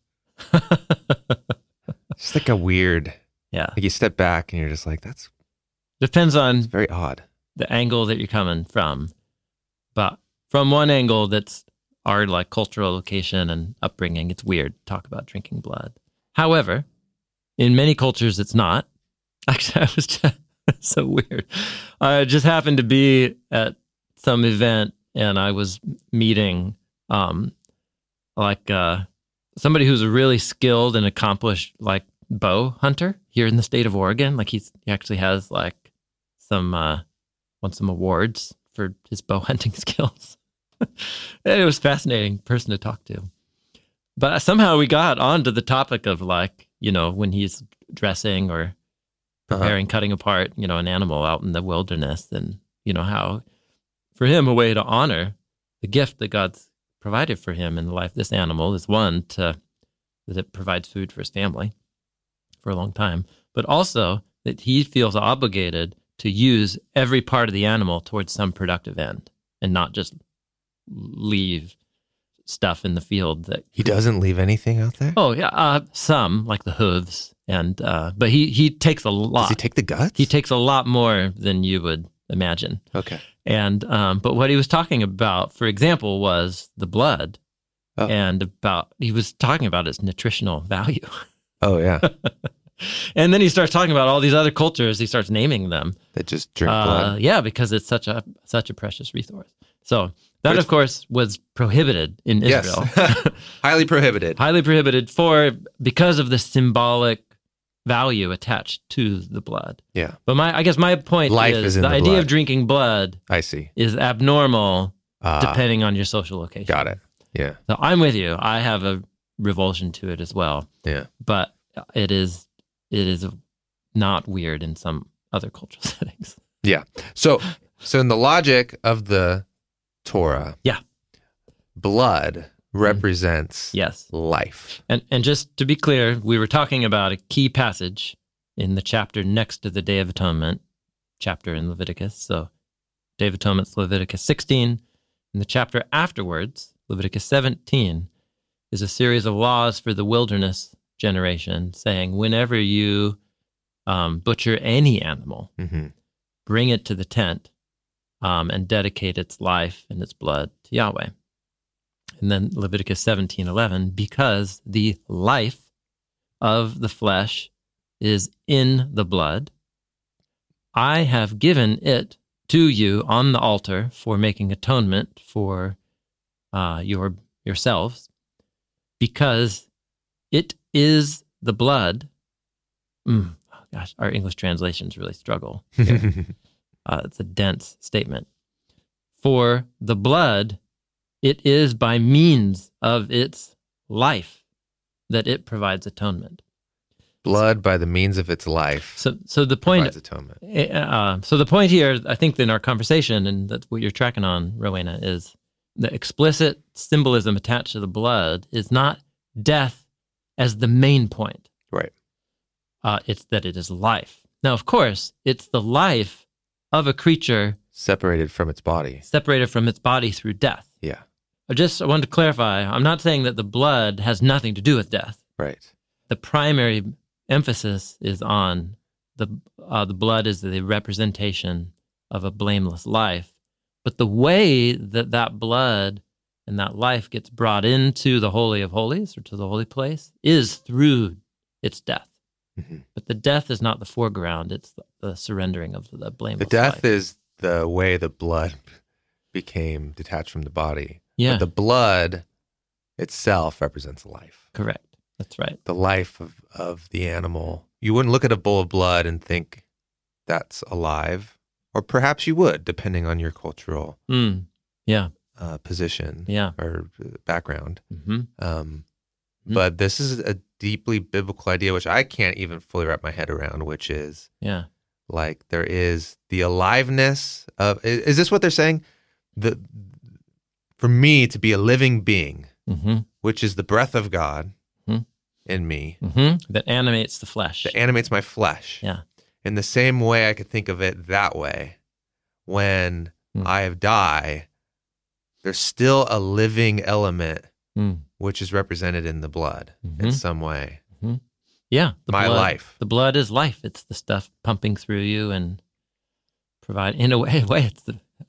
It's like a weird... Yeah. Like you step back and you're just like, depends on very odd. The angle that you're coming from. But from one angle that's our like cultural location and upbringing, it's weird to talk about drinking blood. However, in many cultures, it's not. Actually, I was just so weird. I just happened to be at some event and I was meeting somebody who's a really skilled and accomplished like bow hunter here in the state of Oregon. Like he actually has like won some awards for his bow hunting skills. And it was a fascinating person to talk to. But somehow we got onto the topic of like, when he's dressing or preparing, cutting apart, an animal out in the wilderness, and, how for him, a way to honor the gift that God's provided for him in the life of this animal is one, that it provides food for his family for a long time, but also that he feels obligated to use every part of the animal towards some productive end and not just leave stuff in the field that he doesn't leave anything out there. Oh yeah, some like the hooves, and but he takes a lot. Does he take the guts? He takes a lot more than you would imagine. Okay. And but what he was talking about, for example, was the blood, and he was talking about its nutritional value. Oh yeah. And then he starts talking about all these other cultures. He starts naming them that just drink blood. Yeah, because it's such a precious resource. So that, of course, was prohibited in Israel. Yes. Highly prohibited. Highly prohibited because of the symbolic value attached to the blood. Yeah. But I guess my point is the idea of drinking blood, I see, is abnormal depending on your social location. Got it. Yeah. So I'm with you. I have a revulsion to it as well. Yeah. But it is not weird in some other cultural settings. Yeah. So in the logic of the Torah, blood represents life. And just to be clear, we were talking about a key passage in the chapter next to the Day of Atonement, chapter in Leviticus. So Day of Atonement's Leviticus 16. And the chapter afterwards, Leviticus 17, is a series of laws for the wilderness generation, saying whenever you butcher any animal, bring it to the tent and dedicate its life and its blood to Yahweh. And then Leviticus 17:11, because the life of the flesh is in the blood, I have given it to you on the altar for making atonement for yourselves, because it is the blood. Gosh, our English translations really struggle here. It's a dense statement. For the blood, it is by means of its life that it provides atonement. Blood by the means of its life. So the point provides atonement. So the point here, I think, in our conversation, and that's what you're tracking on, Rowena, is the explicit symbolism attached to the blood is not death as the main point. Right. It's that it is life. Now, of course, it's the life of a creature separated from its body through death. Yeah. I wanted to clarify, I'm not saying that the blood has nothing to do with death. Right. The primary emphasis is on the blood is the representation of a blameless life. But the way that blood and that life gets brought into the Holy of Holies or to the holy place is through its death. Mm-hmm. But the death is not the foreground. It's the surrendering of the blameless The death life. is the way the blood became detached from the body. Yeah. But the blood itself represents life. Correct. That's right. The life of the animal. You wouldn't look at a bowl of blood and think that's alive. Or perhaps you would, depending on your cultural position or background. Mm-hmm. But this is a deeply biblical idea, which I can't even fully wrap my head around, which is like there is the aliveness of, is this what they're saying? For me to be a living being, which is the breath of God in me. That animates the flesh. That animates my flesh. Yeah. In the same way I could think of it that way. When I die, there's still a living element which is represented in the blood in some way. Yeah. My life. The blood is life. It's the stuff pumping through you and provide, in a way it's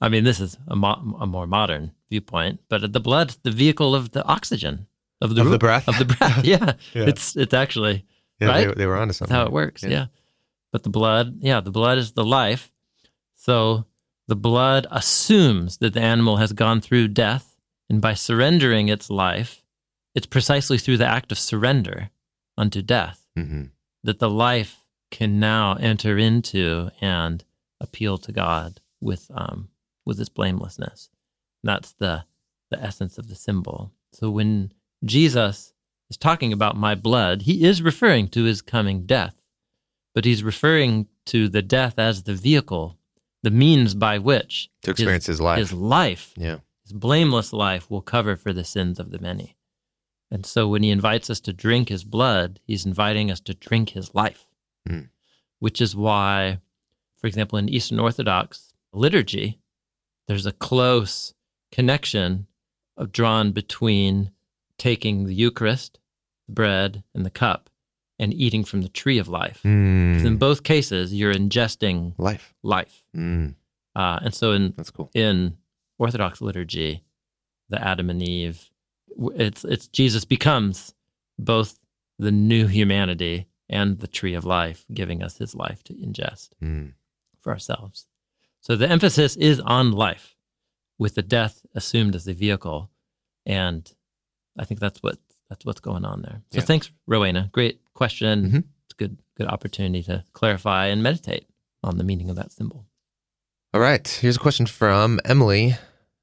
I mean, this is a more modern viewpoint, but the blood's the vehicle of the oxygen, of the breath. Of the breath, yeah. It's actually, right? They were onto something. That's how it works, yeah. But the blood is the life. So the blood assumes that the animal has gone through death, and by surrendering its life, it's precisely through the act of surrender unto death that the life can now enter into and appeal to God with its blamelessness. And that's the essence of the symbol. So when Jesus is talking about my blood, he is referring to his coming death, but he's referring to the death as the vehicle, the means by which to experience his life. His life, his blameless life, will cover for the sins of the many. And so when he invites us to drink his blood, he's inviting us to drink his life, which is why, for example, in Eastern Orthodox liturgy, there's a close connection drawn between taking the Eucharist, the bread, and the cup, and eating from the tree of life. Because in both cases, you're ingesting life. And so that's cool. In Orthodox liturgy, the Adam and Eve, it's Jesus becomes both the new humanity and the tree of life, giving us his life to ingest for ourselves. So the emphasis is on life, with the death assumed as the vehicle, and I think that's what's going on there. So thanks, Rowena. Great question. It's a good opportunity to clarify and meditate on the meaning of that symbol. All right. Here's a question from Emily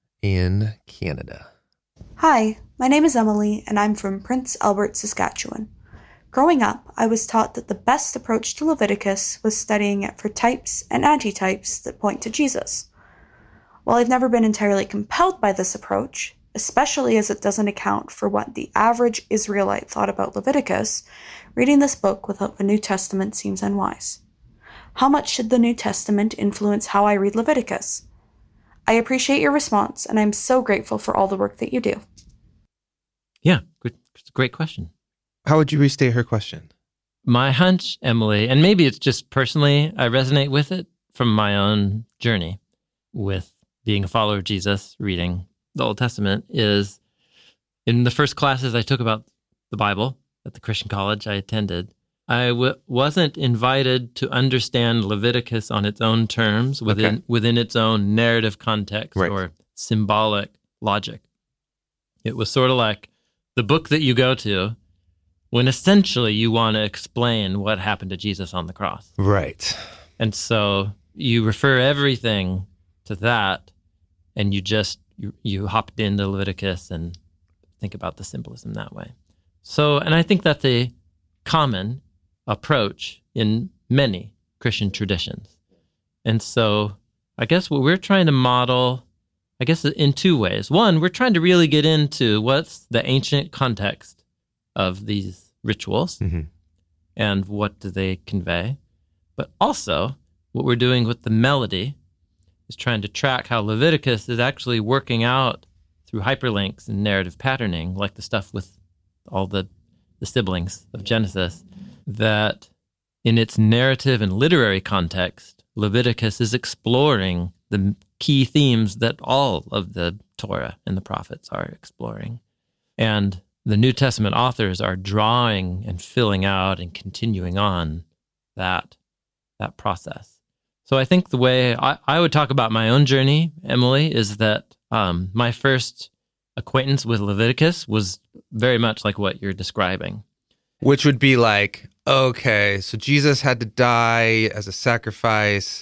in Canada. Hi, my name is Emily, and I'm from Prince Albert, Saskatchewan. Growing up, I was taught that the best approach to Leviticus was studying it for types and antitypes that point to Jesus. While I've never been entirely compelled by this approach, especially as it doesn't account for what the average Israelite thought about Leviticus, reading this book without the New Testament seems unwise. How much should the New Testament influence how I read Leviticus? I appreciate your response, and I'm so grateful for all the work that you do. Yeah, it's a great question. How would you restate her question? My hunch, Emily, and maybe it's just personally, I resonate with it from my own journey with being a follower of Jesus, reading the Old Testament, is in the first classes I took about the Bible at the Christian college I attended, I wasn't invited to understand Leviticus on its own terms within its own narrative context or symbolic logic. It was sort of like the book that you go to when essentially you want to explain what happened to Jesus on the cross. Right. And so you refer everything to that, and you hopped into Leviticus and think about the symbolism that way. So, and I think that's a common approach in many Christian traditions. And so I guess what we're trying to model, I guess in two ways. One, we're trying to really get into what's the ancient context of these rituals and what do they convey. But also what we're doing with the melody is trying to track how Leviticus is actually working out through hyperlinks and narrative patterning, like the stuff with all the siblings of Genesis, that in its narrative and literary context, Leviticus is exploring the key themes that all of the Torah and the prophets are exploring. And the New Testament authors are drawing and filling out and continuing on that process. So I think the way I would talk about my own journey, Emily, is that my first acquaintance with Leviticus was very much like what you're describing. Which would be like, okay, so Jesus had to die as a sacrifice.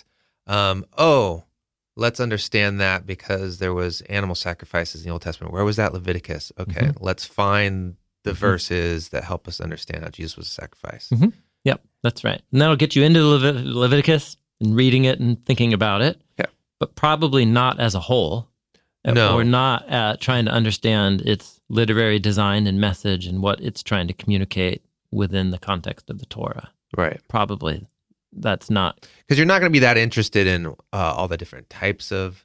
Let's understand that because there was animal sacrifices in the Old Testament. Where was that? Leviticus. Okay, let's find the verses that help us understand how Jesus was a sacrifice. Yep, that's right. And that'll get you into Leviticus and reading it and thinking about it, but probably not as a whole. No. Or not trying to understand its literary design and message and what it's trying to communicate within the context of the Torah. Right. Probably that's not. Because you're not going to be that interested in all the different types of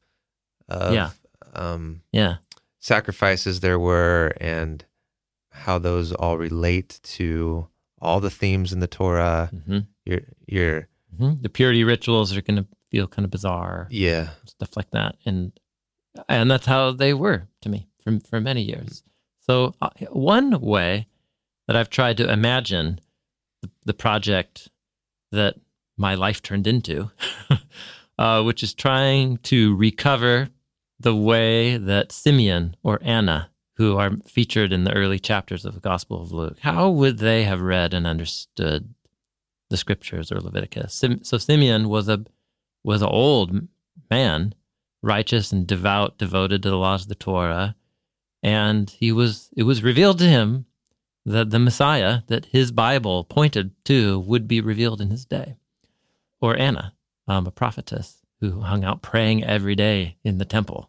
sacrifices there were and how those all relate to all the themes in the Torah. The purity rituals are going to feel kind of bizarre. Yeah. Stuff like that. And that's how they were to me for many years. So one way that I've tried to imagine the project that my life turned into, which is trying to recover the way that Simeon or Anna, who are featured in the early chapters of the Gospel of Luke, how would they have read and understood the scriptures or Leviticus? So Simeon was an old man, righteous and devout, devoted to the laws of the Torah, and it was revealed to him that the Messiah that his Bible pointed to would be revealed in his day. Or Anna, a prophetess who hung out praying every day in the temple.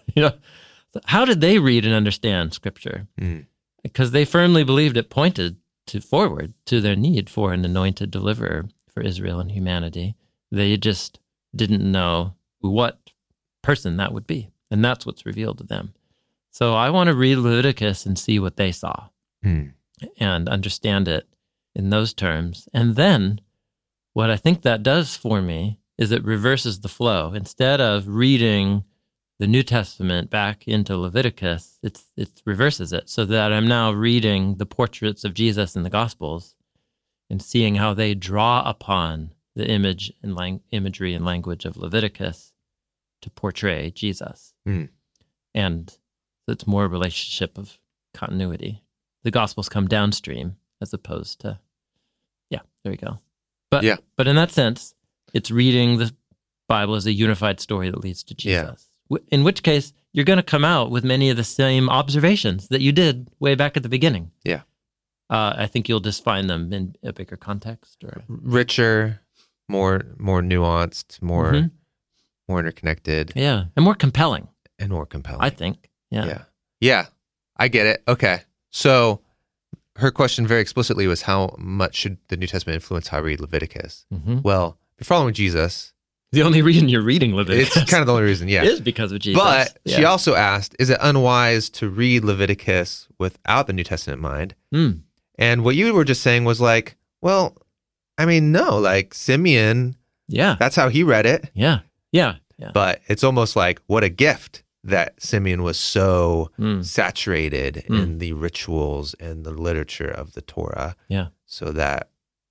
How did they read and understand Scripture? Because they firmly believed it pointed forward to their need for an anointed deliverer for Israel and humanity. They just didn't know what person that would be, and that's what's revealed to them. So I want to read Leviticus and see what they saw and understand it in those terms. And then what I think that does for me is it reverses the flow. Instead of reading the New Testament back into Leviticus, it reverses it so that I'm now reading the portraits of Jesus in the Gospels and seeing how they draw upon the imagery and language of Leviticus to portray Jesus. And it's more a relationship of continuity. The Gospels come downstream as opposed to, there you go. But in that sense, it's reading the Bible as a unified story that leads to Jesus. In which case, you're going to come out with many of the same observations that you did way back at the beginning. Yeah. I think you'll just find them in a bigger context. Or richer, more nuanced, more interconnected. Yeah, and more compelling. I think. Yeah. Yeah, I get it. Okay. So her question very explicitly was, how much should the New Testament influence how I read Leviticus? Well, if you're following Jesus... The only reason you're reading Leviticus... It's kind of the only reason, is because of Jesus. But she also asked, is it unwise to read Leviticus without the New Testament in mind? And what you were just saying was like, well, I mean, no, like Simeon, that's how he read it. Yeah. But it's almost like, what a gift that Simeon was so saturated in the rituals and the literature of the Torah. Yeah. So that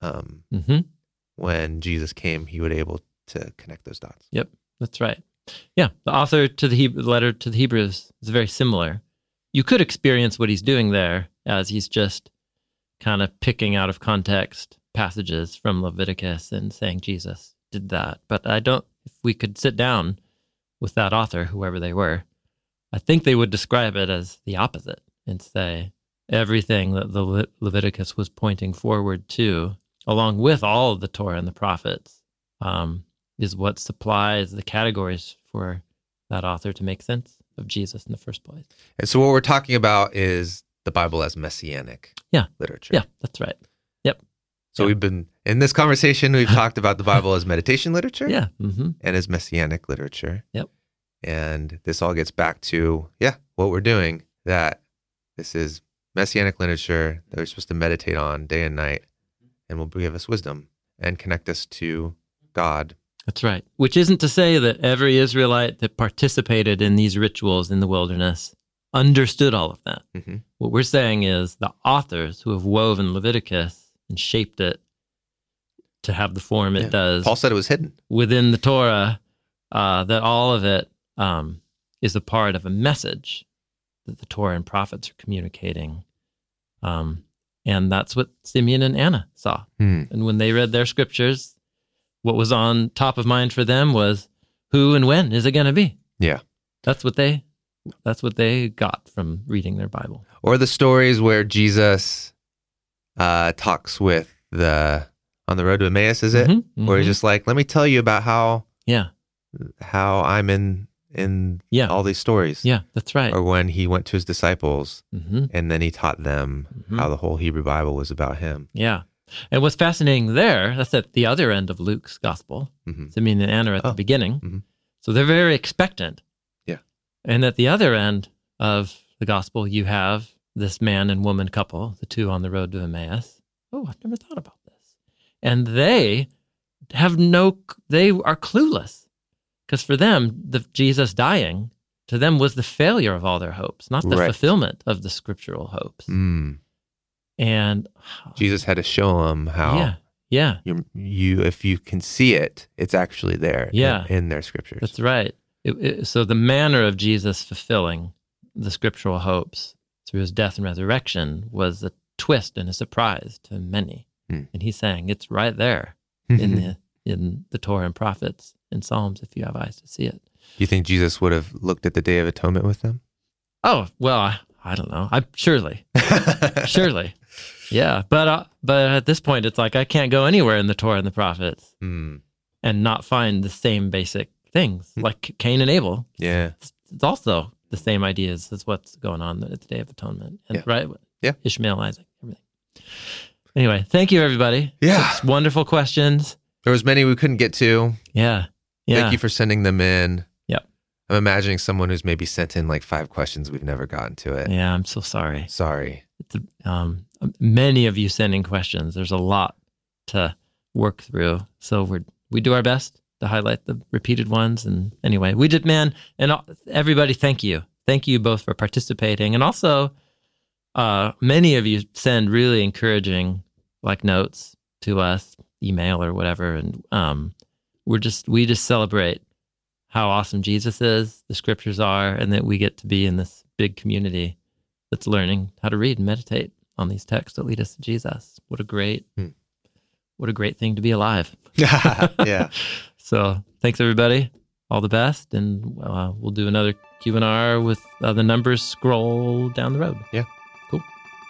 when Jesus came, he would able to connect those dots. Yep, that's right. Yeah, the author to the letter to the Hebrews is very similar. You could experience what he's doing there as he's just kind of picking out of context passages from Leviticus and saying Jesus did that. But if we could sit down with that author, whoever they were, I think they would describe it as the opposite and say everything that the Leviticus was pointing forward to, along with all of the Torah and the prophets, is what supplies the categories for that author to make sense of Jesus in the first place. And so what we're talking about is the Bible as messianic literature. Yeah, that's right. Yep. So we've been, in this conversation, we've talked about the Bible as meditation literature and as messianic literature. Yep. And this all gets back to, what we're doing, that this is messianic literature that we're supposed to meditate on day and night and will give us wisdom and connect us to God. That's right. Which isn't to say that every Israelite that participated in these rituals in the wilderness understood all of that. What we're saying is the authors who have woven Leviticus and shaped it to have the form it does. Paul said it was hidden within the Torah, that all of it is a part of a message that the Torah and prophets are communicating. And that's what Simeon and Anna saw. And when they read their scriptures, what was on top of mind for them was, who and when is it going to be? Yeah. That's what they got from reading their Bible. Or the stories where Jesus talks with on the road to Emmaus, is it? Where he's just like, let me tell you about how I'm in all these stories. Yeah, that's right. Or when he went to his disciples and then he taught them how the whole Hebrew Bible was about him. Yeah. And what's fascinating there, that's at the other end of Luke's gospel. Simeon and Anna are at the beginning. So they're very expectant. Yeah. And at the other end of the gospel, you have this man and woman couple, the two on the road to Emmaus. Oh, I've never thought about this. And they are clueless Because for them, the Jesus dying, to them was the failure of all their hopes, not the fulfillment of the scriptural hopes. And Jesus had to show them how. Yeah. You, if you can see it, it's actually there. In their scriptures. That's right. So the manner of Jesus fulfilling the scriptural hopes through his death and resurrection was a twist and a surprise to many. And he's saying it's right there in the Torah and prophets and Psalms if you have eyes to see it. Do you think Jesus would have looked at the Day of Atonement with them? Oh, well, I don't know. Surely. Yeah. But at this point, it's like I can't go anywhere in the Torah and the prophets and not find the same basic things, like Cain and Abel. Yeah. It's also the same ideas as what's going on at the Day of Atonement. And right? Yeah. Ishmael, Isaac, everything. Anyway, thank you, everybody. Yeah. It's wonderful questions. There was many we couldn't get to. Yeah. Thank you for sending them in. Yep. I'm imagining someone who's maybe sent in like 5 questions we've never gotten to it. Yeah, I'm so sorry. Sorry. It's many of you sending questions. There's a lot to work through. So we do our best to highlight the repeated ones. And anyway, we did, man. And everybody, thank you. Thank you both for participating. And also, many of you send really encouraging notes to us, email or whatever. And we just celebrate how awesome Jesus is, the scriptures are, and that we get to be in this big community that's learning how to read and meditate on these texts that lead us to Jesus. What a great thing to be alive. Yeah. So thanks, everybody. All the best. And we'll do another Q&R with the numbers scroll down the road. Yeah. Cool.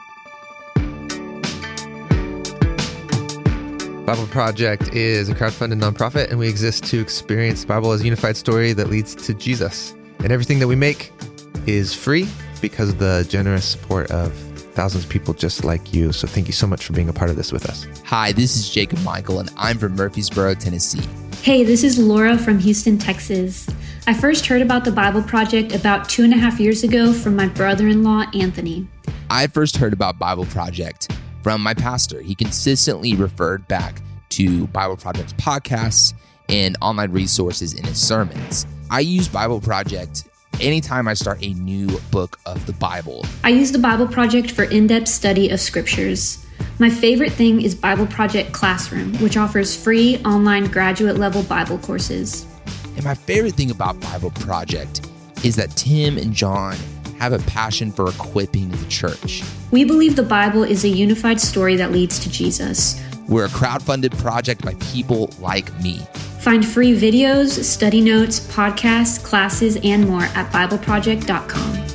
Bible Project is a crowdfunded nonprofit, and we exist to experience the Bible as a unified story that leads to Jesus. And everything that we make is free because of the generous support of thousands of people just like you. So thank you so much for being a part of this with us. Hi, this is Jacob Michael, and I'm from Murfreesboro, Tennessee. Hey, this is Laura from Houston, Texas. I first heard about the Bible Project about 2.5 years ago from my brother-in-law, Anthony. I first heard about Bible Project from my pastor. He consistently referred back to Bible Project's podcasts and online resources in his sermons. I use Bible Project anytime I start a new book of the Bible. I use the Bible Project for in-depth study of scriptures. My favorite thing is Bible Project Classroom, which offers free online graduate-level Bible courses. And my favorite thing about Bible Project is that Tim and John have a passion for equipping the church. We believe the Bible is a unified story that leads to Jesus. We're a crowdfunded project by people like me. Find free videos, study notes, podcasts, classes, and more at BibleProject.com.